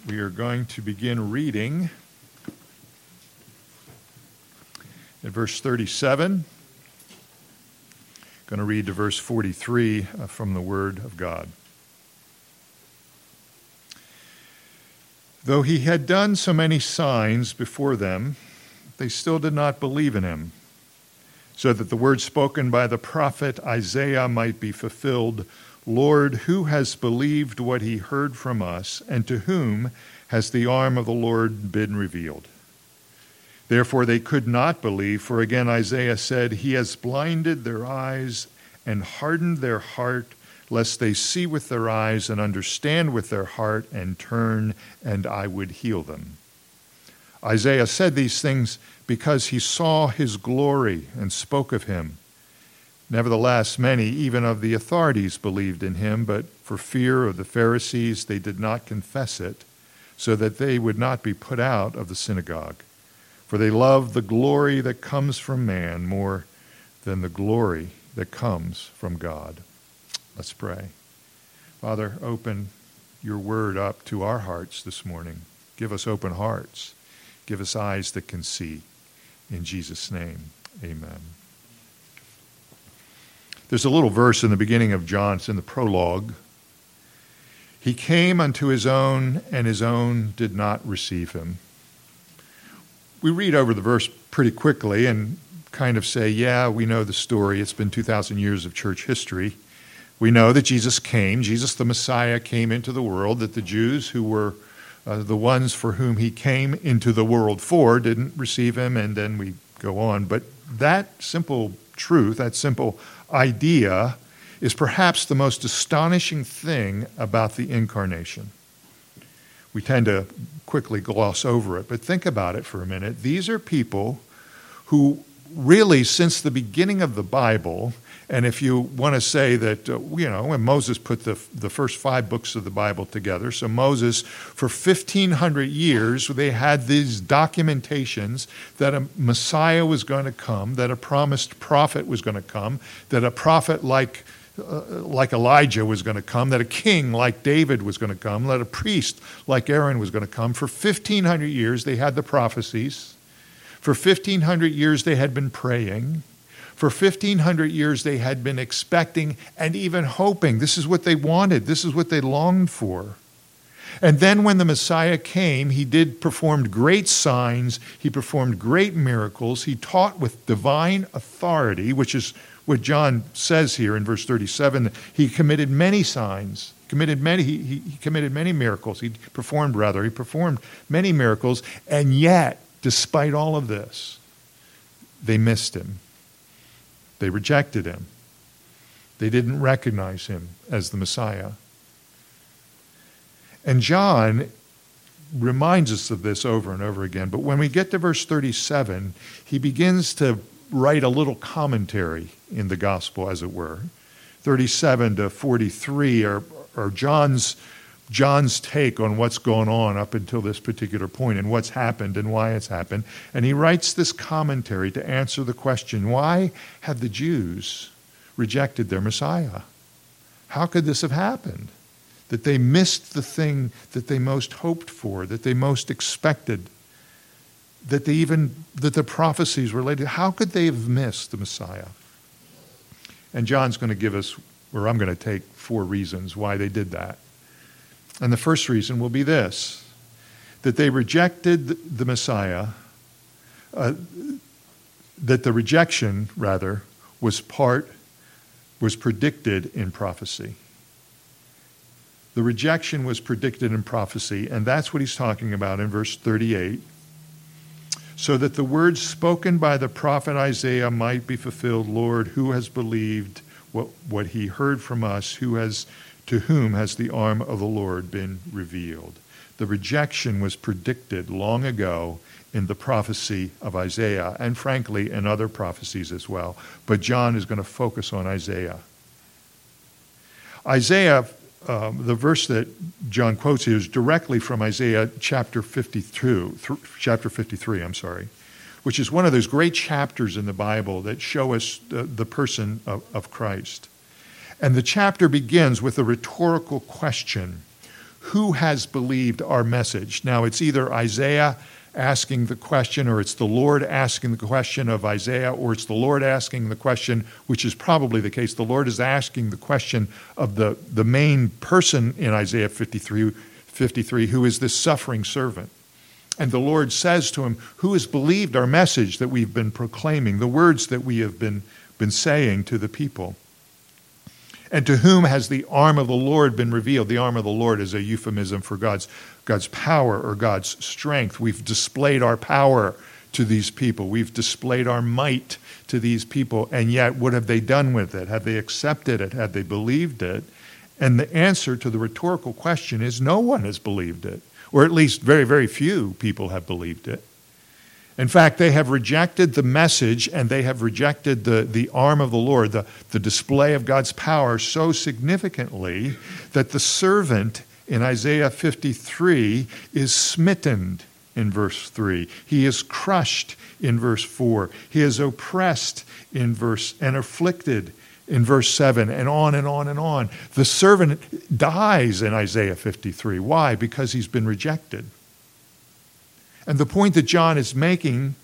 We are going to begin reading at verse 37. Going to read to verse 43 from the Word of God. Though he had done so many signs before them, they still did not believe in him, so that the word spoken by the prophet Isaiah might be fulfilled, Lord, who has believed what he heard from us, and to whom has the arm of the Lord been revealed? Therefore they could not believe, for again Isaiah said, He has blinded their eyes and hardened their heart, lest they see with their eyes and understand with their heart and turn, and I would heal them. Isaiah said these things because he saw his glory and spoke of him. Nevertheless, many, even of the authorities, believed in him, but for fear of the Pharisees, they did not confess it, so that they would not be put out of the synagogue. For they loved the glory that comes from man more than the glory that comes from God. Let's pray. Father, open your word up to our hearts this morning. Give us open hearts. Give us eyes that can see. In Jesus' name, amen. There's a little verse in the beginning of John. It's in the prologue. He came unto his own, and his own did not receive him. We read over the verse pretty quickly and kind of say, yeah, we know the story. It's been 2,000 years of church history. We know that Jesus came. Jesus, the Messiah, came into the world, that the Jews who were the ones for whom he came into the world for didn't receive him, and then we go on. But that simple truth, that simple idea, is perhaps the most astonishing thing about the incarnation. We tend to quickly gloss over it, but think about it for a minute. These are people who really, since the beginning of the Bible, and if you want to say that, when Moses put the first 5 books of the Bible together, so Moses, for 1,500 years, they had these documentations that a Messiah was going to come, that a promised prophet was going to come, that a prophet like Elijah was going to come, that a king like David was going to come, that a priest like Aaron was going to come. For 1,500 years, they had the prophecies. For 1,500 years, they had been praying. For 1,500 years, they had been expecting and even hoping. This is what they wanted. This is what they longed for. And then when the Messiah came, he performed great signs. He performed great miracles. He taught with divine authority, which is what John says here in verse 37. He committed many signs. He committed many miracles. He performed many miracles. And yet, despite all of this, they missed him. They rejected him. They didn't recognize him as the Messiah. And John reminds us of this over and over again. But when we get to verse 37, he begins to write a little commentary in the gospel, as it were. 37 to 43 are John's take on what's going on up until this particular point and what's happened and why it's happened. And he writes this commentary to answer the question, why have the Jews rejected their Messiah? How could this have happened? That they missed the thing that they most hoped for, that they most expected, that the prophecies related. How could they have missed the Messiah? And John's going to give us, or I'm going to take 4 reasons why they did that. And the first reason will be this, that they rejected the Messiah, that the rejection, rather, was predicted in prophecy. The rejection was predicted in prophecy, and that's what he's talking about in verse 38. So that the words spoken by the prophet Isaiah might be fulfilled, Lord, who has believed what he heard from us, to whom has the arm of the Lord been revealed? The rejection was predicted long ago in the prophecy of Isaiah, and frankly, in other prophecies as well. But John is going to focus on Isaiah. Isaiah, the verse that John quotes here is directly from Isaiah chapter 53, which is one of those great chapters in the Bible that show us the person of Christ. And the chapter begins with a rhetorical question. who has believed our message? Now, it's either Isaiah asking the question, or it's the Lord asking the question of Isaiah, or it's the Lord asking the question, which is probably the case. The Lord is asking the question of the main person in Isaiah 53, who is this suffering servant. And the Lord says to him, who has believed our message that we've been proclaiming, the words that we have been saying to the people? And to whom has the arm of the Lord been revealed? The arm of the Lord is a euphemism for God's power or God's strength. We've displayed our power to these people. We've displayed our might to these people. And yet, what have they done with it? Have they accepted it? Have they believed it? And the answer to the rhetorical question is no one has believed it. Or at least very, very few people have believed it. In fact, they have rejected the message, and they have rejected the arm of the Lord, the display of God's power so significantly that the servant in Isaiah 53 is smitten in verse 3. He is crushed in verse 4. He is oppressed in and afflicted in verse 7, and on and on and on. The servant dies in Isaiah 53. Why? Because he's been rejected. And the point that John is making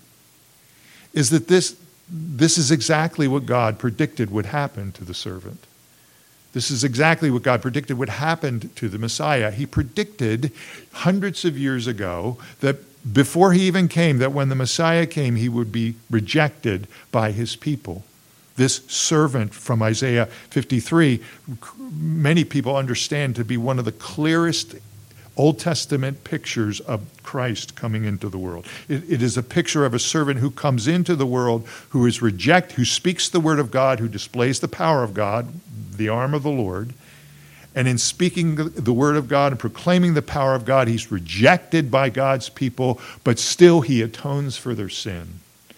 is that this is exactly what God predicted would happen to the servant. This is exactly what God predicted would happen to the Messiah. He predicted hundreds of years ago that before he even came, that when the Messiah came, he would be rejected by his people. This servant from Isaiah 53, many people understand to be one of the clearest Old Testament pictures of Christ coming into the world. It is a picture of a servant who comes into the world, who speaks the word of God, who displays the power of God, the arm of the Lord. And in speaking the word of God and proclaiming the power of God, he's rejected by God's people, but still he atones for their sin.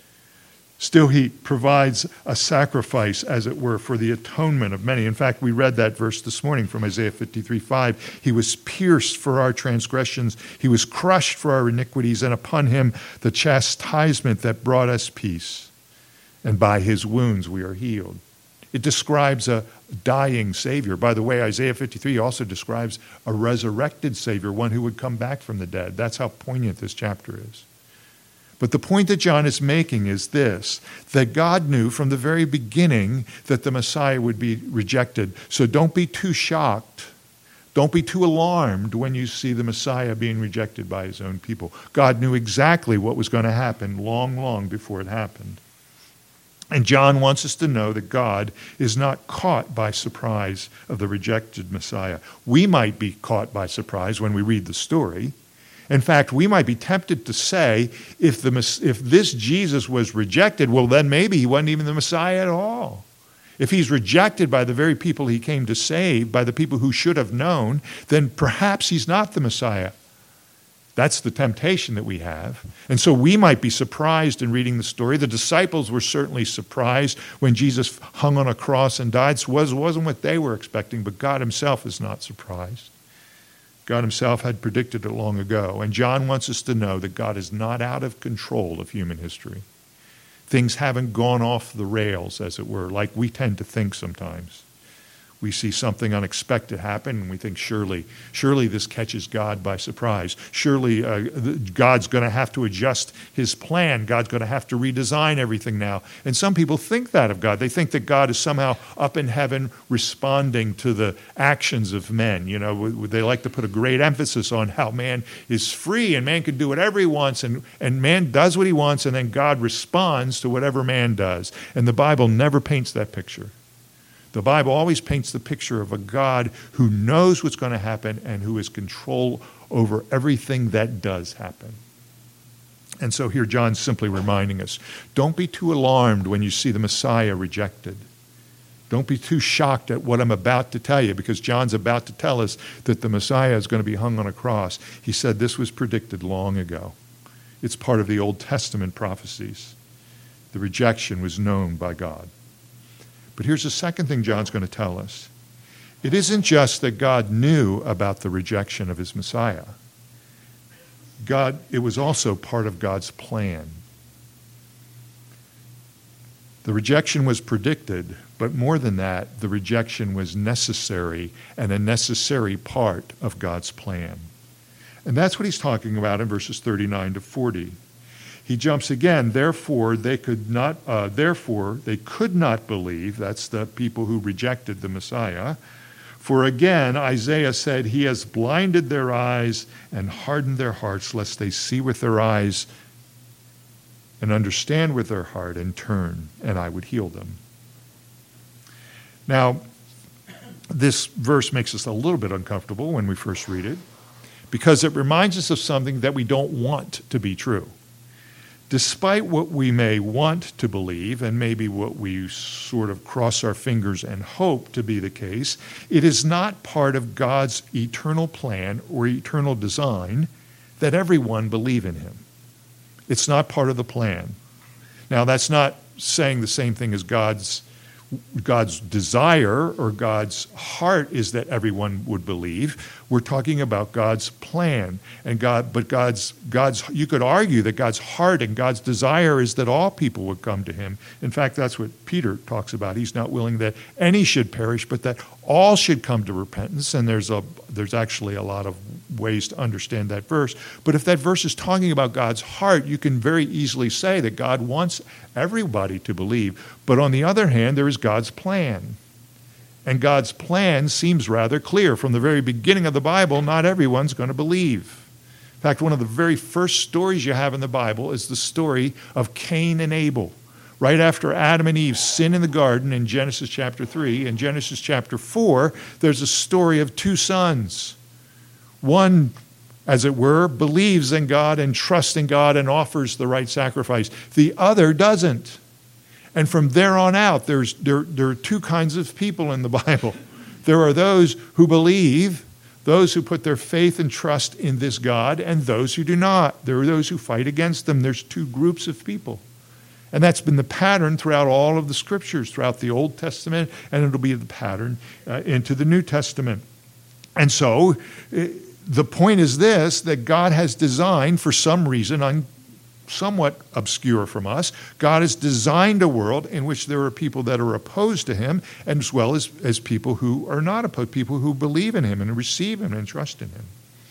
Still, he provides a sacrifice, as it were, for the atonement of many. In fact, we read that verse this morning from Isaiah 53:5. He was pierced for our transgressions. He was crushed for our iniquities, and upon him the chastisement that brought us peace. And by his wounds we are healed. It describes a dying Savior. By the way, Isaiah 53 also describes a resurrected Savior, one who would come back from the dead. That's how poignant this chapter is. But the point that John is making is this, that God knew from the very beginning that the Messiah would be rejected. So don't be too shocked. Don't be too alarmed when you see the Messiah being rejected by his own people. God knew exactly what was going to happen long, long before it happened. And John wants us to know that God is not caught by surprise of the rejected Messiah. We might be caught by surprise when we read the story. In fact, we might be tempted to say, if this Jesus was rejected, well, then maybe he wasn't even the Messiah at all. If he's rejected by the very people he came to save, by the people who should have known, then perhaps he's not the Messiah. That's the temptation that we have. And so we might be surprised in reading the story. The disciples were certainly surprised when Jesus hung on a cross and died. It wasn't what they were expecting, but God himself is not surprised. God himself had predicted it long ago. And John wants us to know that God is not out of control of human history. Things haven't gone off the rails, as it were, like we tend to think sometimes. We see something unexpected happen, and we think, surely this catches God by surprise. Surely God's going to have to adjust his plan. God's going to have to redesign everything now. And some people think that of God. They think that God is somehow up in heaven responding to the actions of men. You know, they like to put a great emphasis on how man is free and man can do whatever he wants, and man does what he wants, and then God responds to whatever man does. And the Bible never paints that picture. The Bible always paints the picture of a God who knows what's going to happen and who has control over everything that does happen. And so here John's simply reminding us, don't be too alarmed when you see the Messiah rejected. Don't be too shocked at what I'm about to tell you, because John's about to tell us that the Messiah is going to be hung on a cross. He said this was predicted long ago. It's part of the Old Testament prophecies. The rejection was known by God. But here's the second thing John's going to tell us. It isn't just that God knew about the rejection of his Messiah. It was also part of God's plan. The rejection was predicted, but more than that, the rejection was necessary and a necessary part of God's plan. And that's what he's talking about in verses 39 to 40. He jumps again, therefore they could not believe, that's the people who rejected the Messiah. For again, Isaiah said, he has blinded their eyes and hardened their hearts, lest they see with their eyes and understand with their heart and turn, and I would heal them. Now, this verse makes us a little bit uncomfortable when we first read it, because it reminds us of something that we don't want to be true. Despite what we may want to believe, and maybe what we sort of cross our fingers and hope to be the case, it is not part of God's eternal plan or eternal design that everyone believe in him. It's not part of the plan. Now, that's not saying the same thing as God's desire or God's heart is that everyone would believe. We're talking about God's plan and God's you could argue that God's heart and God's desire is that all people would come to him. In fact, that's what Peter talks about. He's not willing that any should perish, but that all should come to repentance. And there's actually a lot of ways to understand that verse. But if that verse is talking about God's heart, you can very easily say that God wants everybody to believe. But on the other hand, there is God's plan. And God's plan seems rather clear. From the very beginning of the Bible, not everyone's going to believe. In fact, one of the very first stories you have in the Bible is the story of Cain and Abel. Right after Adam and Eve sin in the garden in Genesis chapter 3, in Genesis chapter 4, there's a story of two sons. One, as it were, believes in God and trusts in God and offers the right sacrifice. The other doesn't. And from there on out, there are two kinds of people in the Bible. There are those who believe, those who put their faith and trust in this God, and those who do not. There are those who fight against them. There's two groups of people. And that's been the pattern throughout all of the Scriptures, throughout the Old Testament, and it'll be the pattern into the New Testament. And so the point is this, that God has designed, for some reason, somewhat obscure from us, God has designed a world in which there are people that are opposed to him, and as well as people who are not opposed, people who believe in him and receive him and trust in him.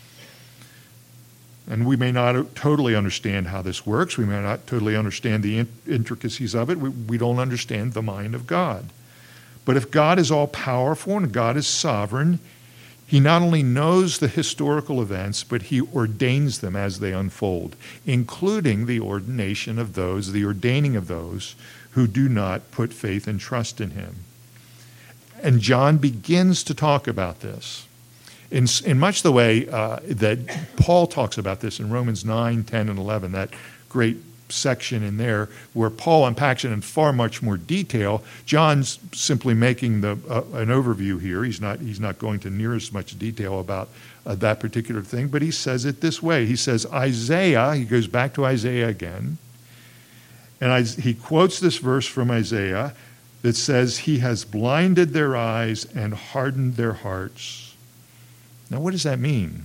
And we may not totally understand how this works. We may not totally understand the intricacies of it. We don't understand the mind of God. But if God is all-powerful and God is sovereign, he not only knows the historical events, but he ordains them as they unfold, including the ordaining of those who do not put faith and trust in him. And John begins to talk about this in much the way that Paul talks about this in Romans 9, 10, and 11, that great section in there where Paul unpacks it in far much more detail. John's simply making an overview here. He's not going to near as much detail about that particular thing, but he says it this way. He says Isaiah, he goes back to Isaiah again, and he quotes this verse from Isaiah that says, he has blinded their eyes and hardened their hearts. Now, what does that mean?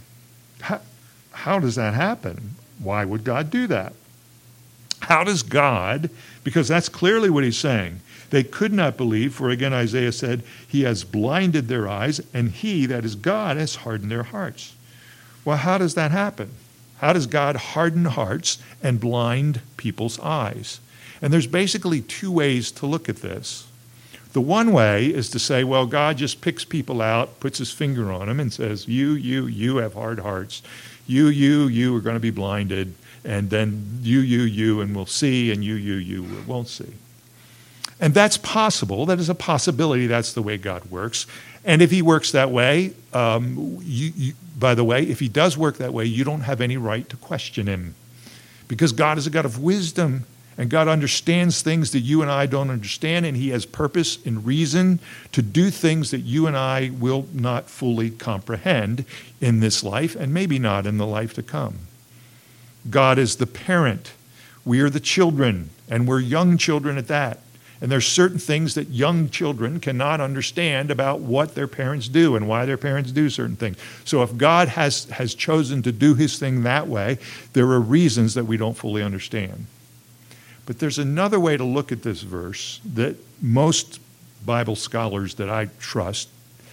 How does that happen? Why would God do that? How does God, because that's clearly what he's saying, they could not believe, for again Isaiah said, he has blinded their eyes, and he, that is God, has hardened their hearts. Well, how does that happen? How does God harden hearts and blind people's eyes? And there's basically two ways to look at this. The one way is to say, well, God just picks people out, puts his finger on them, and says, you have hard hearts. You are going to be blinded. And then you, and we'll see, and you won't see. And that's possible. That is a possibility. That's the way God works. And if he works that way, by the way, if he does work that way, you don't have any right to question him. Because God is a God of wisdom, and God understands things that you and I don't understand, and he has purpose and reason to do things that you and I will not fully comprehend in this life, and maybe not in the life to come. God is the parent. We are the children, and we're young children at that. And there's certain things that young children cannot understand about what their parents do and why their parents do certain things. So if God has chosen to do his thing that way, there are reasons that we don't fully understand. But there's another way to look at this verse that most Bible scholars that I trust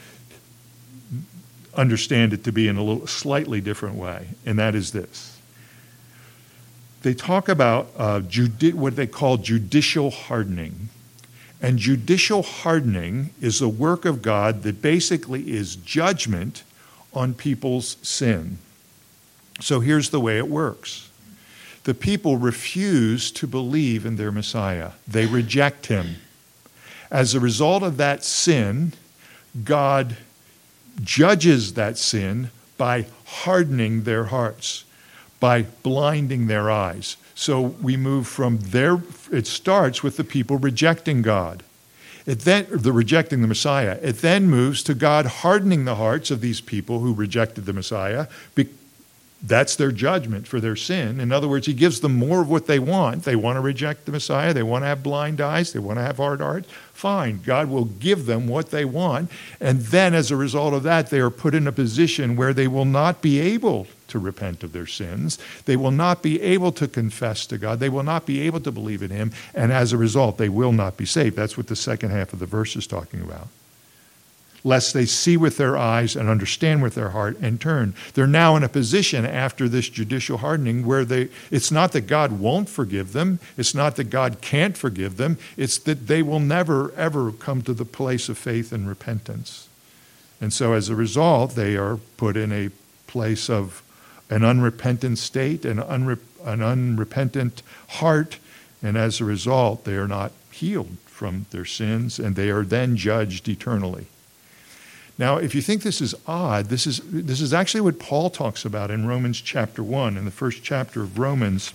understand it to be in a little slightly different way, and that is this. They talk about what they call judicial hardening. And judicial hardening is a work of God that basically is judgment on people's sin. So here's the way it works. The people refuse to believe in their Messiah. They reject him. As a result of that sin, God judges that sin by hardening their hearts, by blinding their eyes. So we move from there, it starts with the people rejecting God. Rejecting the Messiah. It then moves to God hardening the hearts of these people who rejected the Messiah. That's their judgment for their sin. In other words, he gives them more of what they want. They want to reject the Messiah. They want to have blind eyes. They want to have hard hearts. Fine. God will give them what they want. And then as a result of that, they are put in a position where they will not be able to repent of their sins. They will not be able to confess to God. They will not be able to believe in him. And as a result, they will not be saved. That's what the second half of the verse is talking about. Lest they see with their eyes and understand with their heart and turn. They're now in a position after this judicial hardening where it's not that God won't forgive them. It's not that God can't forgive them. It's that they will never, ever come to the place of faith and repentance. And so as a result, they are put in a place of an unrepentant state, an unrepentant heart. And as a result, they are not healed from their sins, and they are then judged eternally. Now, if you think this is odd, this is actually what Paul talks about in Romans chapter 1. In the first chapter of Romans,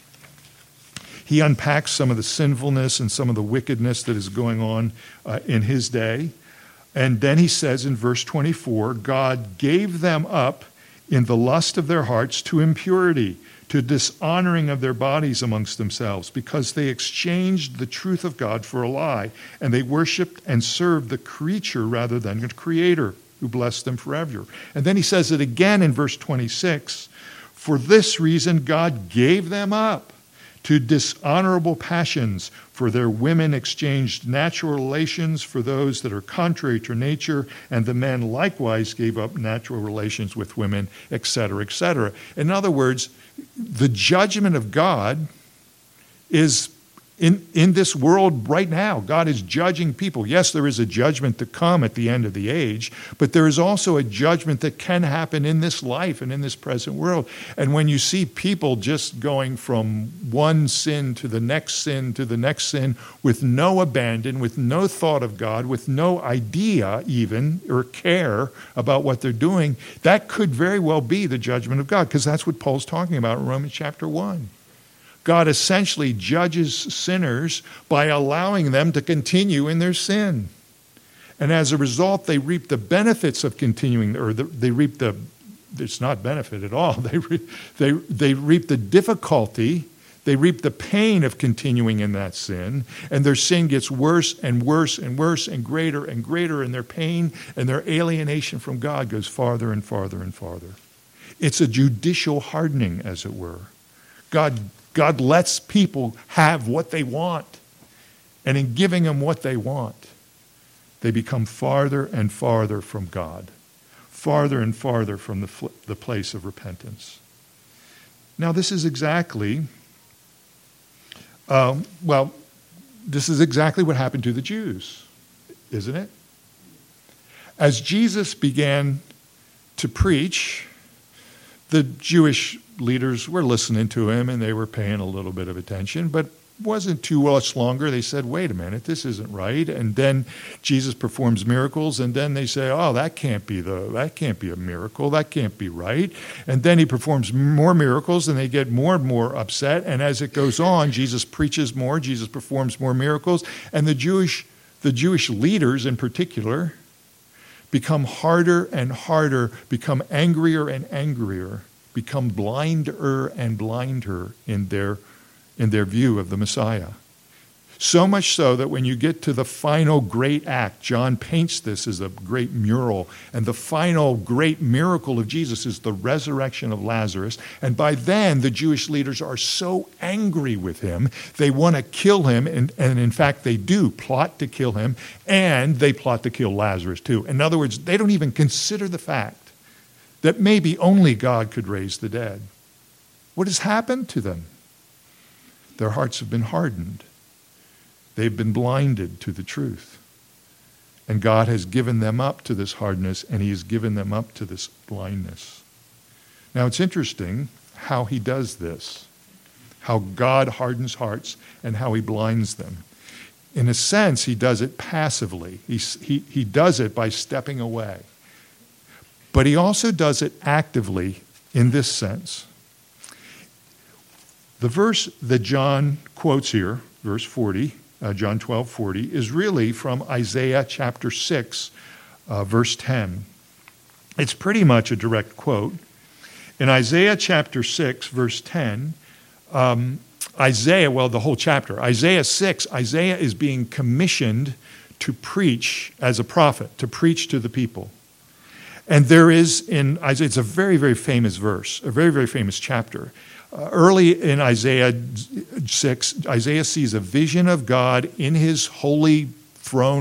he unpacks some of the sinfulness and some of the wickedness that is going on in his day. And then he says in verse 24, God gave them up in the lust of their hearts to impurity, to dishonoring of their bodies amongst themselves, because they exchanged the truth of God for a lie, and they worshipped and served the creature rather than the Creator, who blessed them forever. And then he says it again in verse 26, for this reason God gave them up to dishonorable passions, for their women exchanged natural relations for those that are contrary to nature, and the men likewise gave up natural relations with women, etc., etc. In other words, the judgment of God is in this world right now. God is judging people. Yes, there is a judgment to come at the end of the age, but there is also a judgment that can happen in this life and in this present world. And when you see people just going from one sin to the next sin to the next sin with no abandon, with no thought of God, with no idea even or care about what they're doing, that could very well be the judgment of God, because that's what Paul's talking about in Romans chapter 1. God essentially judges sinners by allowing them to continue in their sin. And as a result, they reap the benefits of continuing, it's not benefit at all. They reap the difficulty, they reap the pain of continuing in that sin, and their sin gets worse and worse and worse and greater, and their pain and their alienation from God goes farther and farther and farther. It's a judicial hardening, as it were. God lets people have what they want. And in giving them what they want, they become farther and farther from God, farther and farther from the place of repentance. Now, this is exactly, this is exactly what happened to the Jews, isn't it? As Jesus began to preach, the Jewish leaders were listening to him, and they were paying a little bit of attention, but wasn't too much longer. They said, wait a minute, this isn't right. And then Jesus performs miracles, and then they say, oh, that can't be a miracle. That can't be right. And then he performs more miracles, and they get more and more upset. And as it goes on, Jesus preaches more, Jesus performs more miracles, and the Jewish leaders in particular become harder and harder, become angrier and angrier, become blinder and blinder in their view of the Messiah. So much so that when you get to the final great act, John paints this as a great mural, and the final great miracle of Jesus is the resurrection of Lazarus. And by then, the Jewish leaders are so angry with him, they want to kill him, and in fact, they do plot to kill him, and they plot to kill Lazarus too. In other words, they don't even consider the fact that maybe only God could raise the dead. What has happened to them? Their hearts have been hardened. They've been blinded to the truth. And God has given them up to this hardness, and he has given them up to this blindness. Now, it's interesting how he does this, how God hardens hearts and how he blinds them. In a sense, he does it passively. He does it by stepping away. But he also does it actively in this sense. The verse that John quotes here, verse 40, John 12:40, is really from Isaiah chapter 6, verse 10. It's pretty much a direct quote. In Isaiah chapter 6, verse 10, the whole chapter, Isaiah 6, Isaiah is being commissioned to preach as a prophet, to preach to the people. And there is in Isaiah, it's a very, very famous verse, a very, very famous chapter. Early in Isaiah 6, Isaiah sees a vision of God in his holy throne,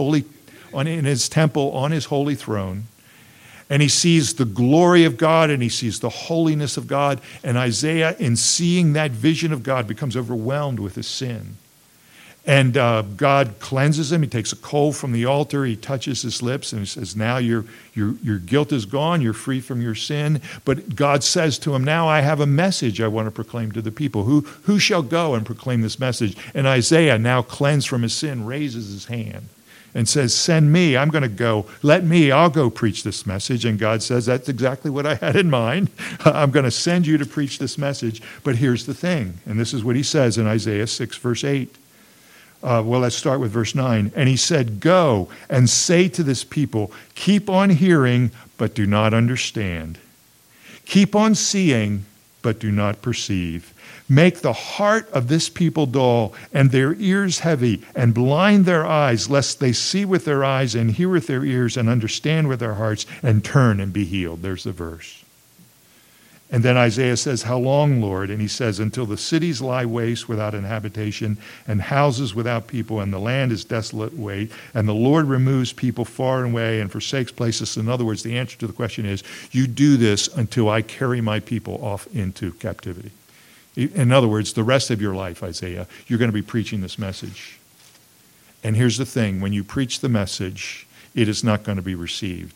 in his temple, on his holy throne. And he sees the glory of God and he sees the holiness of God. And Isaiah, in seeing that vision of God, becomes overwhelmed with his sin. And God cleanses him. He takes a coal from the altar. He touches his lips and he says, now your guilt is gone. You're free from your sin. But God says to him, now I have a message I want to proclaim to the people. Who shall go and proclaim this message? And Isaiah, now cleansed from his sin, raises his hand and says, send me. I'm going to go. I'll go preach this message. And God says, that's exactly what I had in mind. I'm going to send you to preach this message. But here's the thing. And this is what he says in Isaiah 6, verse 8. Let's start with verse 9. And he said, go and say to this people, keep on hearing, but do not understand. Keep on seeing, but do not perceive. Make the heart of this people dull and their ears heavy, and blind their eyes, lest they see with their eyes and hear with their ears and understand with their hearts and turn and be healed. There's the verse. And then Isaiah says, how long, Lord? And he says, until the cities lie waste without an habitation, and houses without people, and the land is desolate waste, and the Lord removes people far away and forsakes places. In other words, the answer to the question is, you do this until I carry my people off into captivity. In other words, the rest of your life, Isaiah, you're going to be preaching this message. And here's the thing, when you preach the message, it is not going to be received.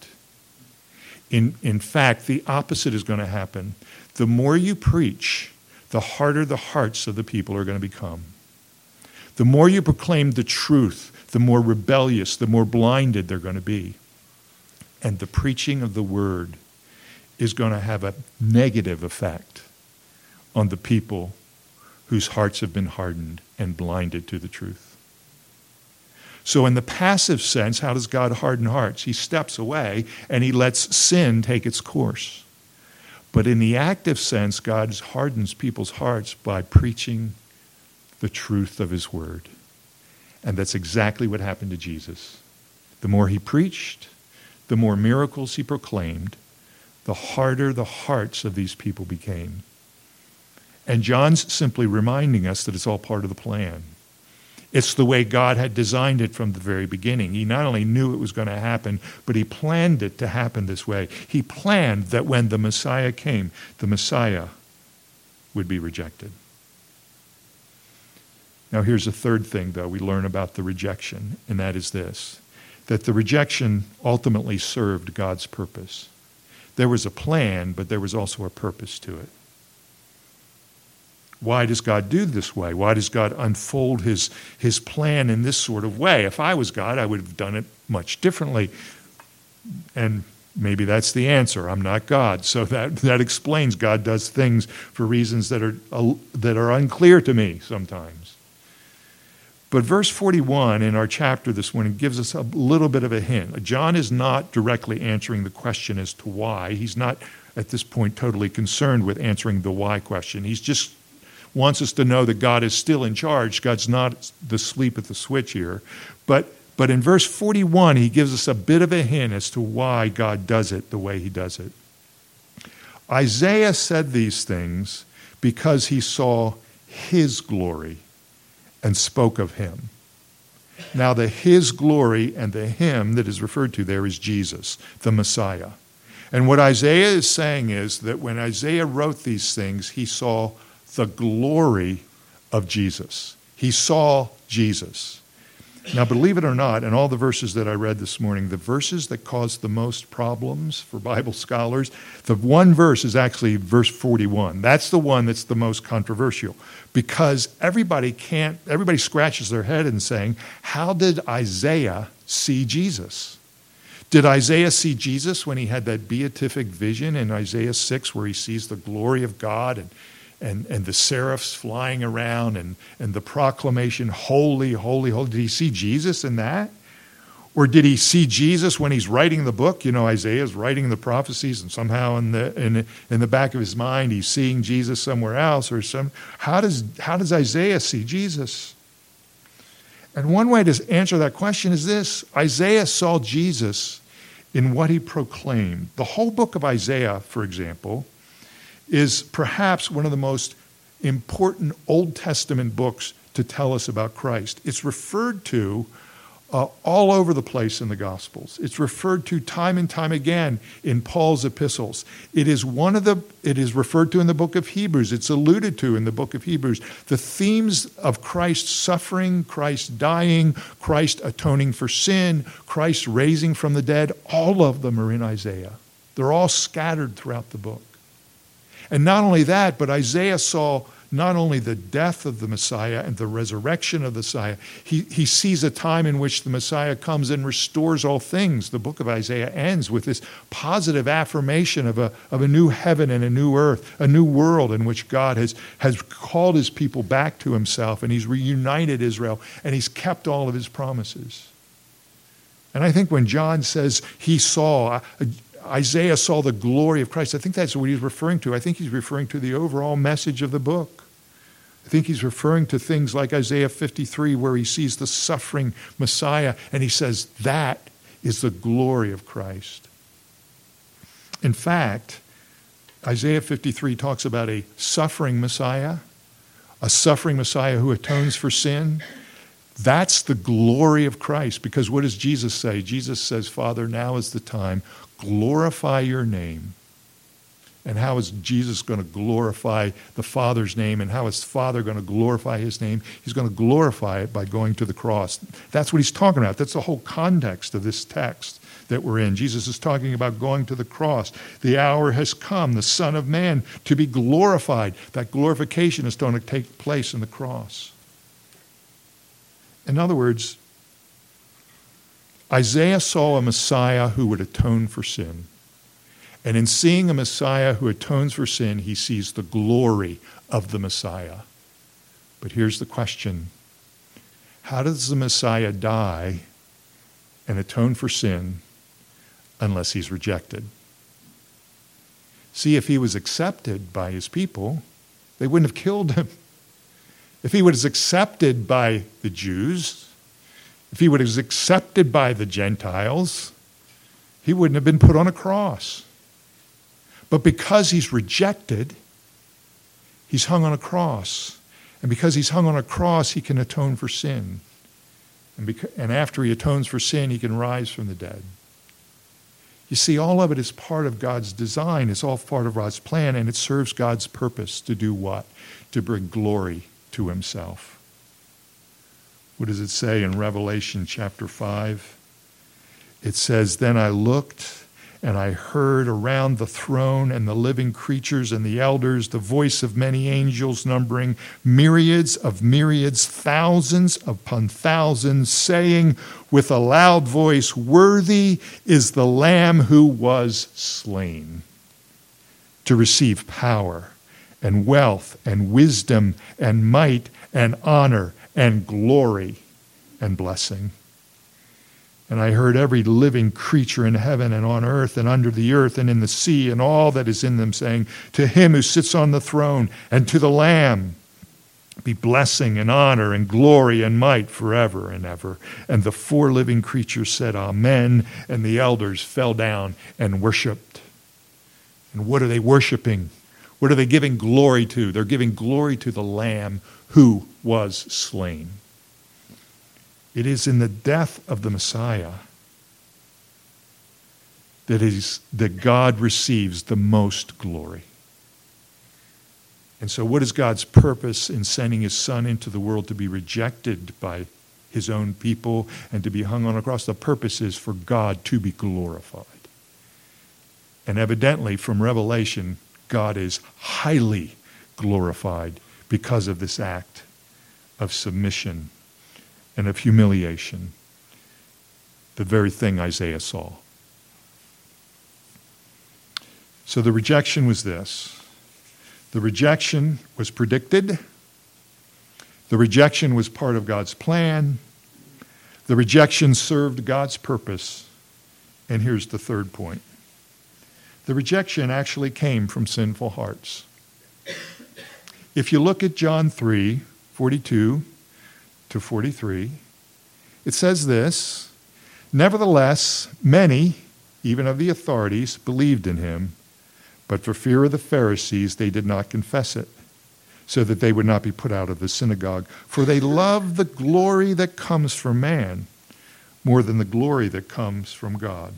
In fact, the opposite is going to happen. The more you preach, the harder the hearts of the people are going to become. The more you proclaim the truth, the more rebellious, the more blinded they're going to be. And the preaching of the word is going to have a negative effect on the people whose hearts have been hardened and blinded to the truth. So in the passive sense, how does God harden hearts? He steps away and he lets sin take its course. But in the active sense, God hardens people's hearts by preaching the truth of his word. And that's exactly what happened to Jesus. The more he preached, the more miracles he proclaimed, the harder the hearts of these people became. And John's simply reminding us that it's all part of the plan. It's the way God had designed it from the very beginning. He not only knew it was going to happen, but he planned it to happen this way. He planned that when the Messiah came, the Messiah would be rejected. Now here's the third thing, though, we learn about the rejection, and that is this, that the rejection ultimately served God's purpose. There was a plan, but there was also a purpose to it. Why does God do this way? Why does God unfold his plan in this sort of way? If I was God, I would have done it much differently. And maybe that's the answer. I'm not God. So that explains God does things for reasons that are unclear to me sometimes. But verse 41 in our chapter this morning gives us a little bit of a hint. John is not directly answering the question as to why. He's not, at this point, totally concerned with answering the why question. He's just wants us to know that God is still in charge. God's not asleep at the switch here. But in verse 41, he gives us a bit of a hint as to why God does it the way he does it. Isaiah said these things because he saw his glory and spoke of him. Now the his glory and the him that is referred to there is Jesus, the Messiah. And what Isaiah is saying is that when Isaiah wrote these things, he saw the glory of Jesus. He saw Jesus. Now, believe it or not, in all the verses that I read this morning, the verses that cause the most problems for Bible scholars, the one verse is actually verse 41. That's the one that's the most controversial because everybody scratches their head and saying, how did Isaiah see Jesus? Did Isaiah see Jesus when he had that beatific vision in Isaiah 6 where he sees the glory of God and the seraphs flying around and the proclamation, holy, holy, holy? Did he see Jesus in that? Or did he see Jesus when he's writing the book? You know, Isaiah's writing the prophecies and somehow in the back of his mind he's seeing Jesus somewhere else how does Isaiah see Jesus? And one way to answer that question is this. Isaiah saw Jesus in what he proclaimed. The whole book of Isaiah, for example, is perhaps one of the most important Old Testament books to tell us about Christ. It's referred to all over the place in the Gospels. It's referred to time and time again in Paul's epistles. It is referred to in the book of Hebrews. It's alluded to in the book of Hebrews. The themes of Christ's suffering, Christ dying, Christ atoning for sin, Christ raising from the dead, all of them are in Isaiah. They're all scattered throughout the book. And not only that, but Isaiah saw not only the death of the Messiah and the resurrection of the Messiah, he sees a time in which the Messiah comes and restores all things. The book of Isaiah ends with this positive affirmation of a new heaven and a new earth, a new world in which God has called his people back to himself, and he's reunited Israel, and he's kept all of his promises. And I think when John says Isaiah saw the glory of Christ, I think that's what he's referring to. I think he's referring to the overall message of the book. I think he's referring to things like Isaiah 53, where he sees the suffering Messiah, and he says that is the glory of Christ. In fact, Isaiah 53 talks about a suffering Messiah who atones for sin. That's the glory of Christ, because what does Jesus say? Jesus says, Father, now is the time. Glorify your name. And how is Jesus going to glorify the Father's name? And how is the Father going to glorify his name? He's going to glorify it by going to the cross. That's what he's talking about. That's the whole context of this text that we're in. Jesus is talking about going to the cross. The hour has come, the Son of Man, to be glorified. That glorification is going to take place in the cross. In other words, Isaiah saw a Messiah who would atone for sin. And in seeing a Messiah who atones for sin, he sees the glory of the Messiah. But here's the question. How does the Messiah die and atone for sin unless he's rejected? See, if he was accepted by his people, they wouldn't have killed him. If he was accepted by the Jews, if he was accepted by the Gentiles, he wouldn't have been put on a cross. But because he's rejected, he's hung on a cross. And because he's hung on a cross, he can atone for sin. And after he atones for sin, he can rise from the dead. You see, all of it is part of God's design. It's all part of God's plan, and it serves God's purpose to do what? To bring glory to himself. What does it say in Revelation chapter 5? It says, Then I looked, and I heard around the throne and the living creatures and the elders the voice of many angels, numbering myriads of myriads, thousands upon thousands, saying with a loud voice, Worthy is the Lamb who was slain to receive power and wealth and wisdom and might and honor and glory and blessing. And I heard every living creature in heaven and on earth and under the earth and in the sea and all that is in them saying, To him who sits on the throne and to the Lamb be blessing and honor and glory and might forever and ever. And the four living creatures said, Amen. And the elders fell down and worshiped. And what are they worshiping? What are they giving glory to? They're giving glory to the Lamb who was slain. It is in the death of the Messiah that God receives the most glory. And so what is God's purpose in sending his Son into the world to be rejected by his own people and to be hung on a cross? The purpose is for God to be glorified. And evidently, from Revelation, God is highly glorified because of this act of submission and of humiliation, the very thing Isaiah saw. So the rejection was this. The rejection was predicted. The rejection was part of God's plan. The rejection served God's purpose. And here's the third point. The rejection actually came from sinful hearts. If you look at John 3:42 to 43, it says this, Nevertheless, many, even of the authorities, believed in him, but for fear of the Pharisees, they did not confess it, so that they would not be put out of the synagogue. For they love the glory that comes from man more than the glory that comes from God.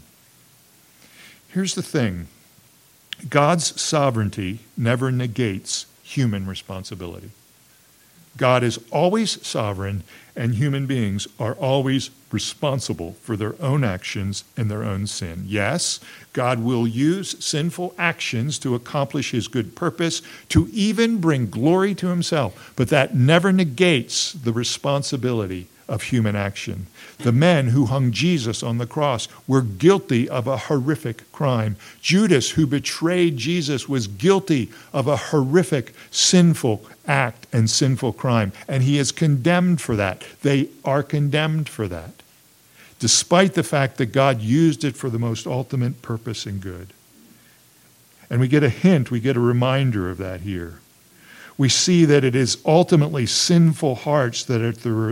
Here's the thing. God's sovereignty never negates human responsibility. God is always sovereign, and human beings are always responsible for their own actions and their own sin. Yes, God will use sinful actions to accomplish his good purpose, to even bring glory to himself, but that never negates the responsibility of human action. The men who hung Jesus on the cross were guilty of a horrific crime. Judas, who betrayed Jesus, was guilty of a horrific, sinful act and sinful crime, and he is condemned for that. They are condemned for that, despite the fact that God used it for the most ultimate purpose and good. And we get a hint, we get a reminder of that here. We see that it is ultimately sinful hearts that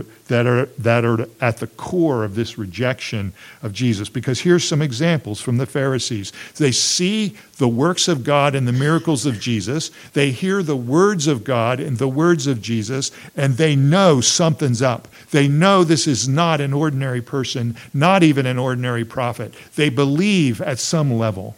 are at the core of this rejection of Jesus. Because here's some examples from the Pharisees. They see the works of God and the miracles of Jesus. They hear the words of God and the words of Jesus, and they know something's up. They know this is not an ordinary person, not even an ordinary prophet. They believe at some level.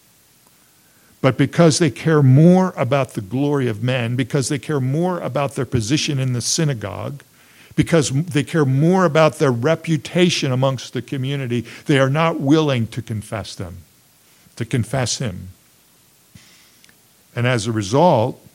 But because they care more about the glory of men, because they care more about their position in the synagogue, because they care more about their reputation amongst the community, they are not willing to confess them, to confess him. And as a result,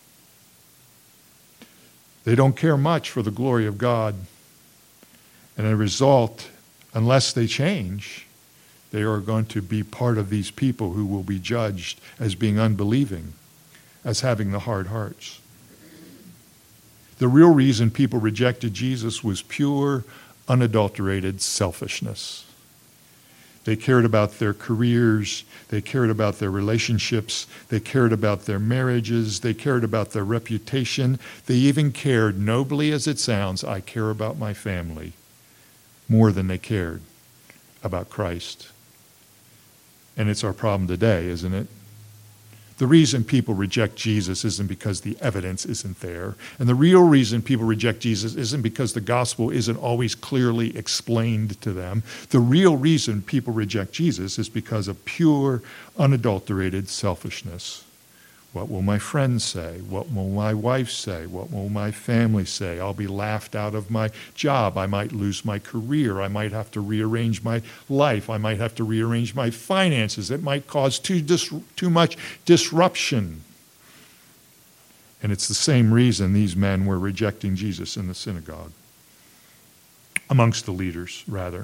they don't care much for the glory of God. And as a result, unless they change, they are going to be part of these people who will be judged as being unbelieving, as having the hard hearts. The real reason people rejected Jesus was pure, unadulterated selfishness. They cared about their careers, they cared about their relationships, they cared about their marriages, they cared about their reputation. They even cared, nobly as it sounds, I care about my family, more than they cared about Christ. And it's our problem today, isn't it? The reason people reject Jesus isn't because the evidence isn't there. And the real reason people reject Jesus isn't because the gospel isn't always clearly explained to them. The real reason people reject Jesus is because of pure, unadulterated selfishness. What will my friends say? What will my wife say? What will my family say? I'll be laughed out of my job. I might lose my career. I might have to rearrange my life. I might have to rearrange my finances. It might cause too much disruption. And it's the same reason these men were rejecting Jesus in the synagogue, amongst the leaders, rather.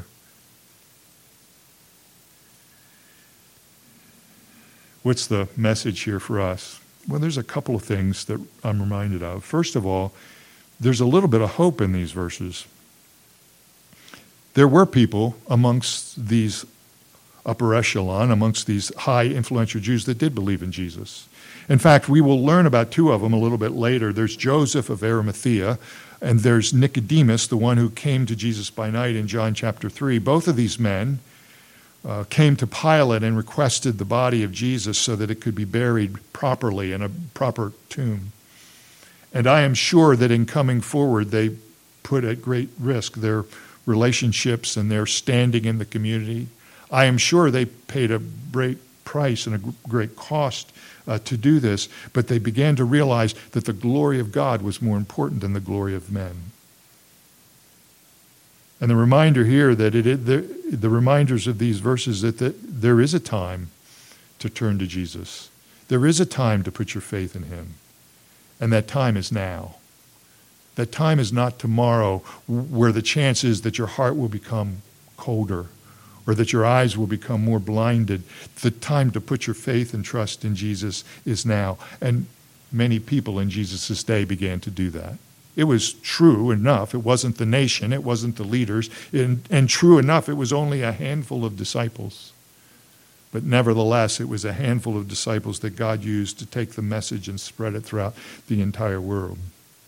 What's the message here for us? Well, there's a couple of things that I'm reminded of. First of all, there's a little bit of hope in these verses. There were people amongst these upper echelon amongst these high influential Jews that did believe in Jesus. In fact, we will learn about two of them a little bit later. There's Joseph of Arimathea, and there's Nicodemus, the one who came to Jesus by night in John chapter 3. Both of these men came to Pilate and requested the body of Jesus so that it could be buried properly in a proper tomb. And I am sure that in coming forward, they put at great risk their relationships and their standing in the community. I am sure they paid a great price and a great cost to do this, but they began to realize that the glory of God was more important than the glory of men. And the reminder here that the reminders of these verses that there is a time to turn to Jesus. There is a time to put your faith in him. And that time is now. That time is not tomorrow, where the chance is that your heart will become colder or that your eyes will become more blinded. The time to put your faith and trust in Jesus is now. And many people in Jesus' day began to do that. It was true enough. It wasn't the nation. It wasn't the leaders. And true enough, it was only a handful of disciples. But nevertheless, it was a handful of disciples that God used to take the message and spread it throughout the entire world.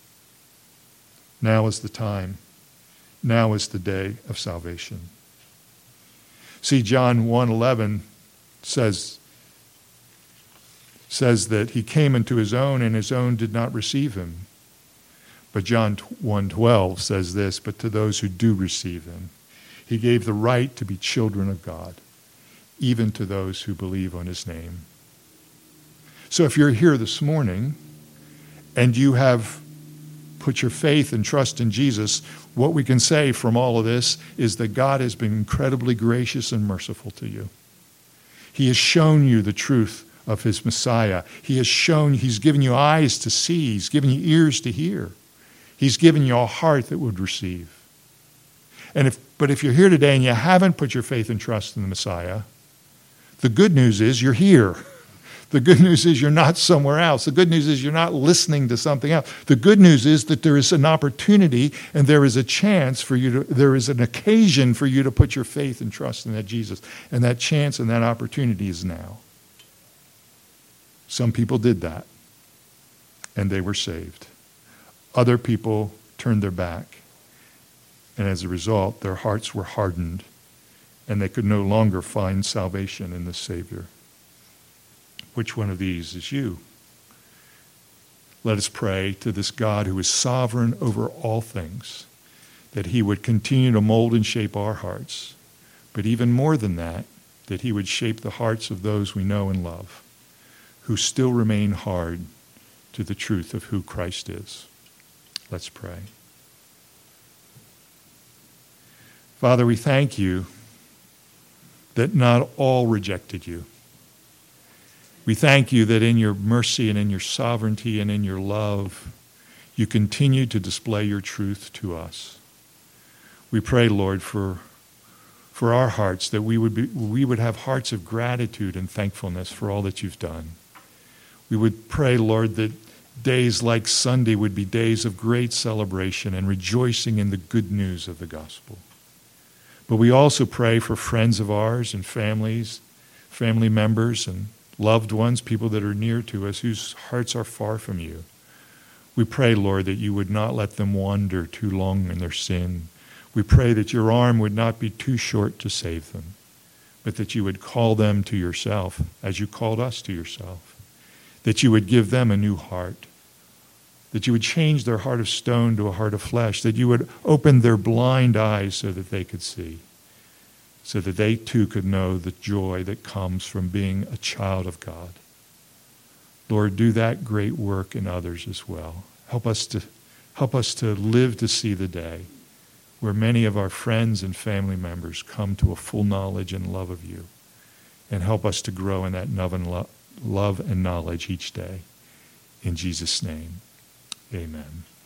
Now is the time. Now is the day of salvation. See, John 1:11 says that he came into his own and his own did not receive him. But John 1:12 says this, but to those who do receive him, he gave the right to be children of God, even to those who believe on his name. So if you're here this morning and you have put your faith and trust in Jesus, what we can say from all of this is that God has been incredibly gracious and merciful to you. He has shown you the truth of his Messiah. He's given you eyes to see. He's given you ears to hear. He's given you a heart that would receive. But if you're here today and you haven't put your faith and trust in the Messiah, the good news is you're here. The good news is you're not somewhere else. The good news is you're not listening to something else. The good news is that there is an opportunity and there is a chance for you there is an occasion for you to put your faith and trust in that Jesus. And that chance and that opportunity is now. Some people did that and they were saved. Other people turned their back. And as a result, their hearts were hardened and they could no longer find salvation in the Savior. Which one of these is you? Let us pray to this God who is sovereign over all things, that he would continue to mold and shape our hearts, but even more than that, that he would shape the hearts of those we know and love, who still remain hard to the truth of who Christ is. Let's pray. Father, we thank you that not all rejected you. We thank you that in your mercy and in your sovereignty and in your love, you continue to display your truth to us. We pray, Lord, for our hearts, that we would have hearts of gratitude and thankfulness for all that you've done. We would pray, Lord, that days like Sunday would be days of great celebration and rejoicing in the good news of the gospel. But we also pray for friends of ours and family members and loved ones, people that are near to us, whose hearts are far from you. We pray, Lord, that you would not let them wander too long in their sin. We pray that your arm would not be too short to save them, but that you would call them to yourself as you called us to yourself, that you would give them a new heart, that you would change their heart of stone to a heart of flesh, that you would open their blind eyes so that they could see, so that they too could know the joy that comes from being a child of God. Lord, do that great work in others as well. Help us to live to see the day where many of our friends and family members come to a full knowledge and love of you. And help us to grow in that love and knowledge each day. In Jesus' name, amen.